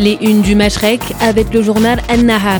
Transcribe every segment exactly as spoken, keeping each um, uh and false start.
Les unes du Mashrek avec le journal An-Nahar.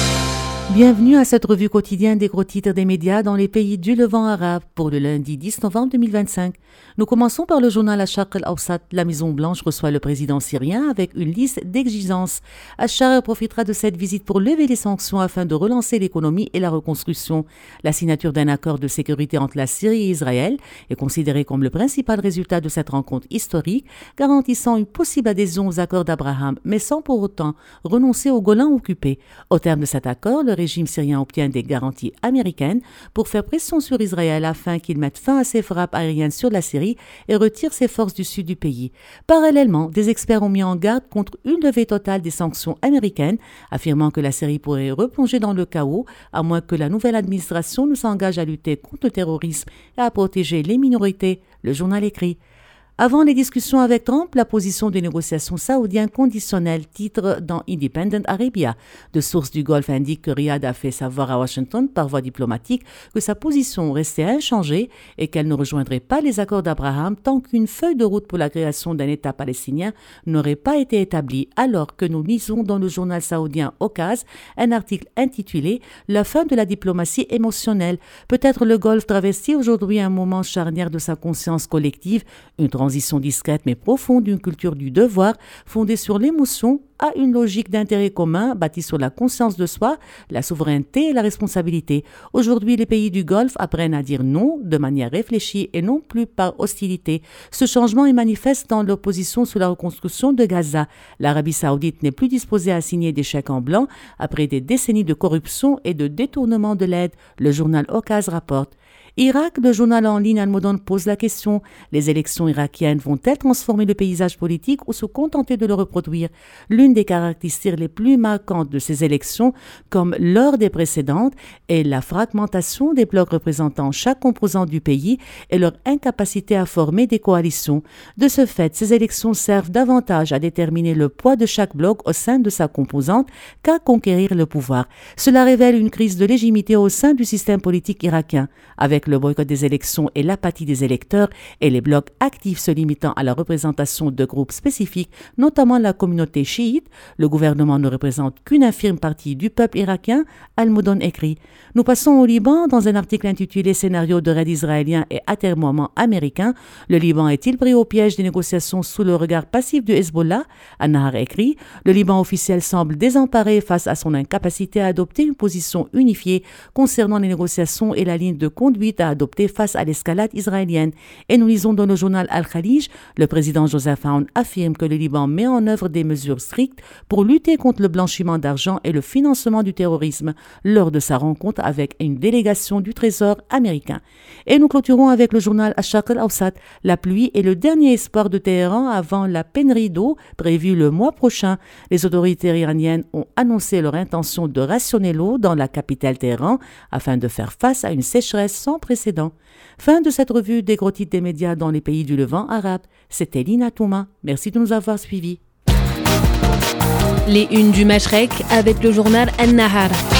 Bienvenue à cette revue quotidienne des gros titres des médias dans les pays du Levant arabe pour le lundi dix novembre deux mille vingt-cinq. Nous commençons par le journal Al-Sharq al-Awsat. La Maison-Blanche reçoit le président syrien avec une liste d'exigences. Al-Sharq profitera de cette visite pour lever les sanctions afin de relancer l'économie et la reconstruction. La signature d'un accord de sécurité entre la Syrie et Israël est considérée comme le principal résultat de cette rencontre historique, garantissant une possible adhésion aux accords d'Abraham, mais sans pour autant renoncer au Golan occupé. Au terme de cet accord, le régime syrien obtient des garanties américaines pour faire pression sur Israël afin qu'il mette fin à ses frappes aériennes sur la Syrie et retire ses forces du sud du pays. Parallèlement, des experts ont mis en garde contre une levée totale des sanctions américaines, affirmant que la Syrie pourrait replonger dans le chaos à moins que la nouvelle administration ne s'engage à lutter contre le terrorisme et à protéger les minorités, le journal écrit. Avant les discussions avec Trump, la position des négociations saoudiennes conditionnelles, titre dans Independent Arabia. De sources du Golfe indiquent que Riyad a fait savoir à Washington par voie diplomatique que sa position restait inchangée et qu'elle ne rejoindrait pas les accords d'Abraham tant qu'une feuille de route pour la création d'un État palestinien n'aurait pas été établie, alors que nous lisons dans le journal saoudien Okaz un article intitulé « La fin de la diplomatie émotionnelle ». Peut-être le Golfe traverse aujourd'hui un moment charnière de sa conscience collective, une transition discrète mais profonde d'une culture du devoir fondée sur l'émotion à une logique d'intérêt commun bâtie sur la conscience de soi, la souveraineté et la responsabilité. Aujourd'hui, les pays du Golfe apprennent à dire non de manière réfléchie et non plus par hostilité. Ce changement est manifeste dans l'opposition sur la reconstruction de Gaza. L'Arabie saoudite n'est plus disposée à signer des chèques en blanc après des décennies de corruption et de détournement de l'aide, le journal Okaz rapporte. Irak, le journal en ligne Al-Modon pose la question. Les élections irakiennes vont-elles transformer le paysage politique ou se contenter de le reproduire? L'une des caractéristiques les plus marquantes de ces élections, comme lors des précédentes, est la fragmentation des blocs représentant chaque composant du pays et leur incapacité à former des coalitions. De ce fait, ces élections servent davantage à déterminer le poids de chaque bloc au sein de sa composante qu'à conquérir le pouvoir. Cela révèle une crise de légitimité au sein du système politique irakien, avec le boycott des élections et l'apathie des électeurs et les blocs actifs se limitant à la représentation de groupes spécifiques, notamment la communauté chiite. Le gouvernement ne représente qu'une infime partie du peuple irakien, Al-Modon écrit. Nous passons au Liban dans un article intitulé « Scénario de raid israélien et atermoiement américain ». Le Liban est-il pris au piège des négociations sous le regard passif du Hezbollah? An-Nahar écrit. Le Liban officiel semble désemparé face à son incapacité à adopter une position unifiée concernant les négociations et la ligne de conduite à adopter face à l'escalade israélienne. Et nous lisons dans le journal Al-Khalij, le président Joseph Aoun affirme que le Liban met en œuvre des mesures strictes pour lutter contre le blanchiment d'argent et le financement du terrorisme lors de sa rencontre avec une délégation du Trésor américain. Et nous clôturons avec le journal Al-Sharq al-Awsat. La pluie est le dernier espoir de Téhéran avant la pénurie d'eau prévue le mois prochain. Les autorités iraniennes ont annoncé leur intention de rationner l'eau dans la capitale Téhéran afin de faire face à une sécheresse sans précédent. Fin de cette revue des gros titres des médias dans les pays du Levant arabe. C'était Lina Touma. Merci de nous avoir suivis. Les unes du Mashrek avec le journal An-Nahar.